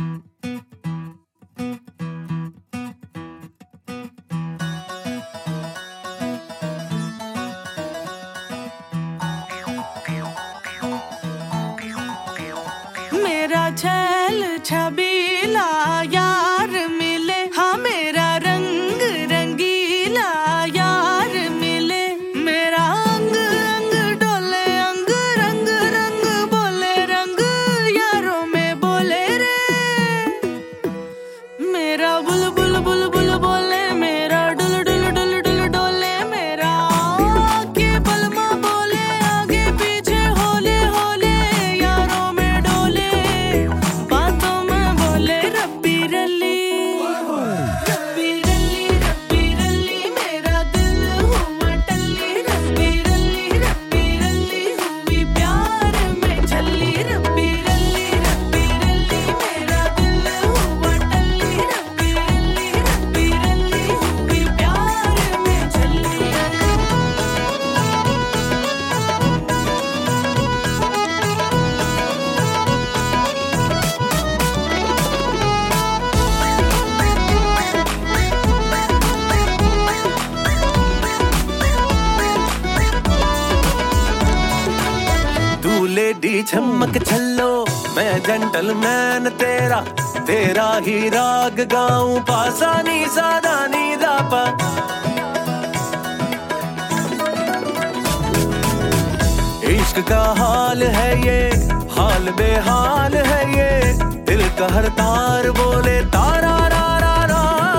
मेरा छैल छबीला यार मिले, हाँ मेरा रंग रंगीला यार मिले। मेरा अंग अंग डोले, अंग रंग रंग बोले, रंग यारों में बोले रे। मेरा बुलबुल बुलबुल बोले, मेरा डुल डुल डुल डुल डोले। मेरा आगे बलमा बोले, आगे पीछे होले होले यारों में डोले। बातों में बोले रब्बी रली, रब्बी रली रब्बी रली। मेरा दिल हुआ टल्ली, रब्बी रली हुई प्यार में झल्ली। रब्बी रली मेरा दिल हुआ टल्ली, रब्बी रली हुई प्यार में झल्ली। तू लेडी चमक छल्लो, मैं जेंटलमैन तेरा। तेरा ही राग गाऊं, पासा नी सादा नी दापा। इश्क का हाल है ये, हाल बेहाल है ये। दिल का हर तार बोले तारा रा रा रा।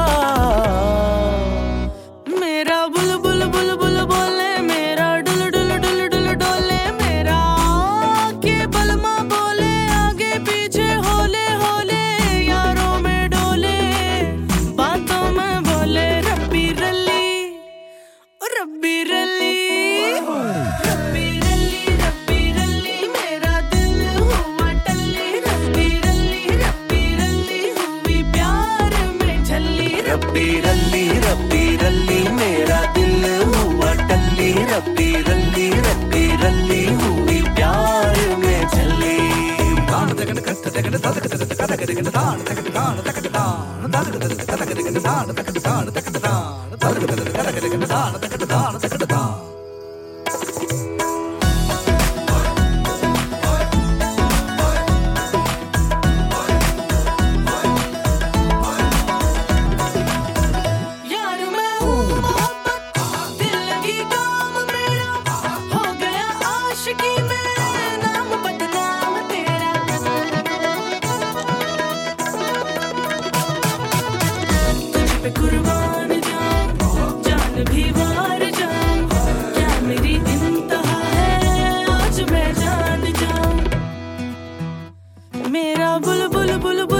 मेरा बुलबुल बुलबुल बोले, मेरा डुल डुल डुल डुल डोले। मेरा आगे बलमा बोले, आगे पीछे होले होले यारों में डोले। बातों में बोले रब्बी रली, रब्बी रली रब्बी रली। मेरा दिल हुआ टल्ली, रब्बी रली हुई प्यार में झल्ली। रब्बी रली मेरा दिल हुआ टल्ली। रब्बी रली हुई प्यार में झल्ली। यार मैं हूँ मोहब्बत, दिल लगी काम मेरा। हो गया आशिकी में नाम बदनाम तेरा। तुझ पे कुर्बान जाऊं, जान भी वार जाऊं। क्या मेरी इंतहा है, आज मैं जान जाऊं। मेरा बुलबुल बुलबुल